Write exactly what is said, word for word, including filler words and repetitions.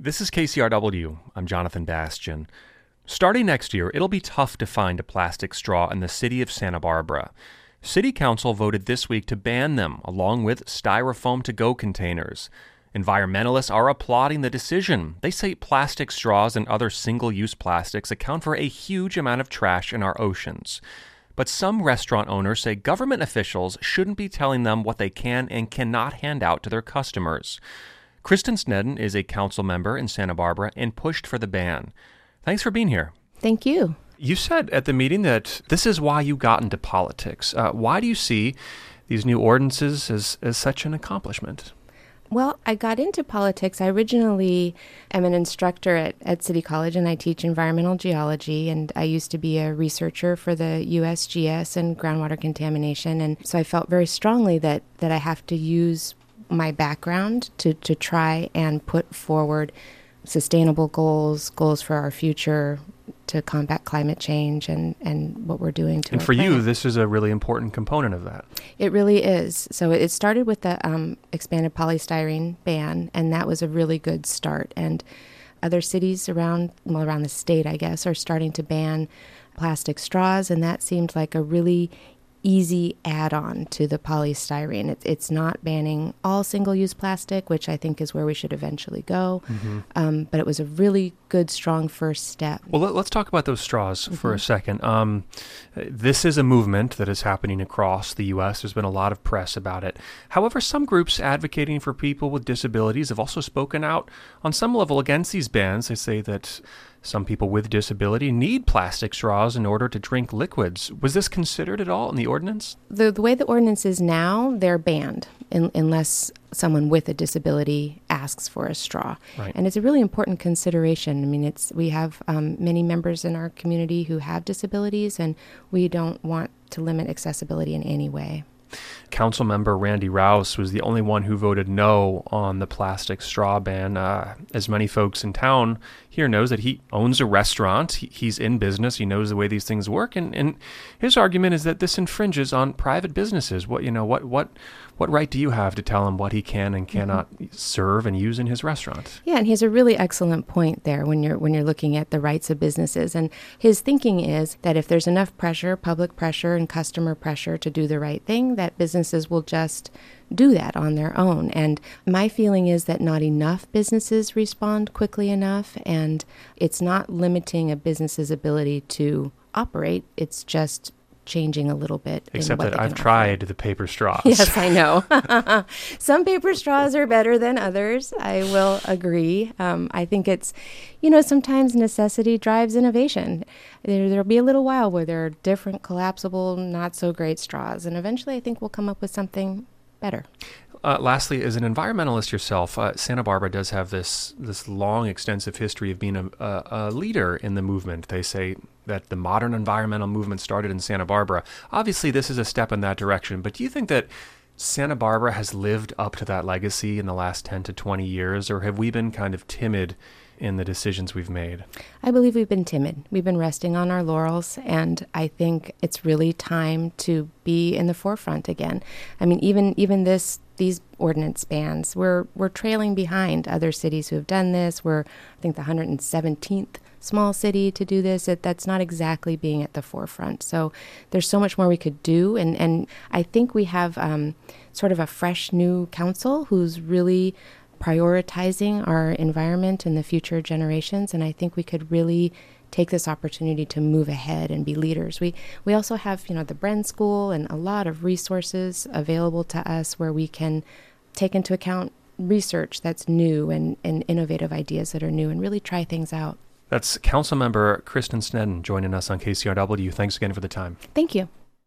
This is K C R W. I'm Jonathan Bastian. Starting next year, it'll be tough to find a plastic straw in the city of Santa Barbara. City Council voted this week to ban them, along with styrofoam to-go containers. Environmentalists are applauding the decision. They say plastic straws and other single-use plastics account for a huge amount of trash in our oceans. But some restaurant owners say government officials shouldn't be telling them what they can and cannot hand out to their customers. Kristen Snedden is a council member in Santa Barbara and pushed for the ban. Thanks for being here. Thank you. You said at the meeting that this is why you got into politics. Uh, why do you see these new ordinances as, as such an accomplishment? Well, I got into politics. I originally am an instructor at, at City College, and I teach environmental geology, and I used to be a researcher for the U S G S and groundwater contamination, and so I felt very strongly that, that I have to use my background to, to try and put forward sustainable goals, goals for our future, to combat climate change and, and what we're doing to And our for planet. you, this is a really important component of that. It really is. So it started with the um, expanded polystyrene ban, and that was a really good start. And other cities around, well, around the state, I guess, are starting to ban plastic straws, and that seemed like a really easy add-on to the polystyrene. It, it's not banning all single-use plastic, which I think is where we should eventually go. Mm-hmm. Um, but it was a really good, strong first step. Well, let, let's talk about those straws mm-hmm. for a second. Um, this is a movement that is happening across the U S. There's been a lot of press about it. However, some groups advocating for people with disabilities have also spoken out on some level against these bans. They say that some people with disability need plastic straws in order to drink liquids. Was this considered at all in the ordinance? The, the way the ordinance is now, they're banned in, unless someone with a disability asks for a straw. Right. And it's a really important consideration. I mean, it's we have um, many members in our community who have disabilities, and we don't want to limit accessibility in any way. Councilmember Randy Rouse was the only one who voted no on the plastic straw ban. Uh, as many folks in town here knows that he owns a restaurant. He, he's in business. He knows the way these things work. And, and his argument is that this infringes on private businesses. What you know, what what what right do you have to tell him what he can and cannot mm-hmm. serve and use in his restaurant? Yeah, and he has a really excellent point there when you're when you're looking at the rights of businesses. And his thinking is that if there's enough pressure, public pressure and customer pressure to do the right thing, that businesses will just do that on their own. And my feeling is that not enough businesses respond quickly enough, and it's not limiting a business's ability to operate. It's just changing a little bit. Except that I've tried the paper straws. Yes, I know. Some paper straws are better than others. I will agree. Um, I think it's, you know, sometimes necessity drives innovation. There, there'll be a little while where there are different collapsible, not so great straws. And eventually I think we'll come up with something better. Uh, lastly, as an environmentalist yourself, uh, Santa Barbara does have this this long, extensive history of being a, a, a leader in the movement. They say that the modern environmental movement started in Santa Barbara. Obviously, this is a step in that direction, but do you think that Santa Barbara has lived up to that legacy in the last ten to twenty years, or have we been kind of timid in the decisions we've made? I believe we've been timid. We've been resting on our laurels, and I think it's really time to be in the forefront again. I mean, even even this these ordinance bans, we're we're trailing behind other cities who have done this. We're, I think, the one hundred seventeenth small city to do this. It, that's not exactly being at the forefront. So there's so much more we could do, and, and I think we have um, sort of a fresh new council who's really prioritizing our environment and the future generations, and I think we could really take this opportunity to move ahead and be leaders. We we also have, you know, the Bren School and a lot of resources available to us where we can take into account research that's new and, and innovative ideas that are new and really try things out. That's Councilmember Kristen Snedden joining us on K C R W. Thanks again for the time. Thank you.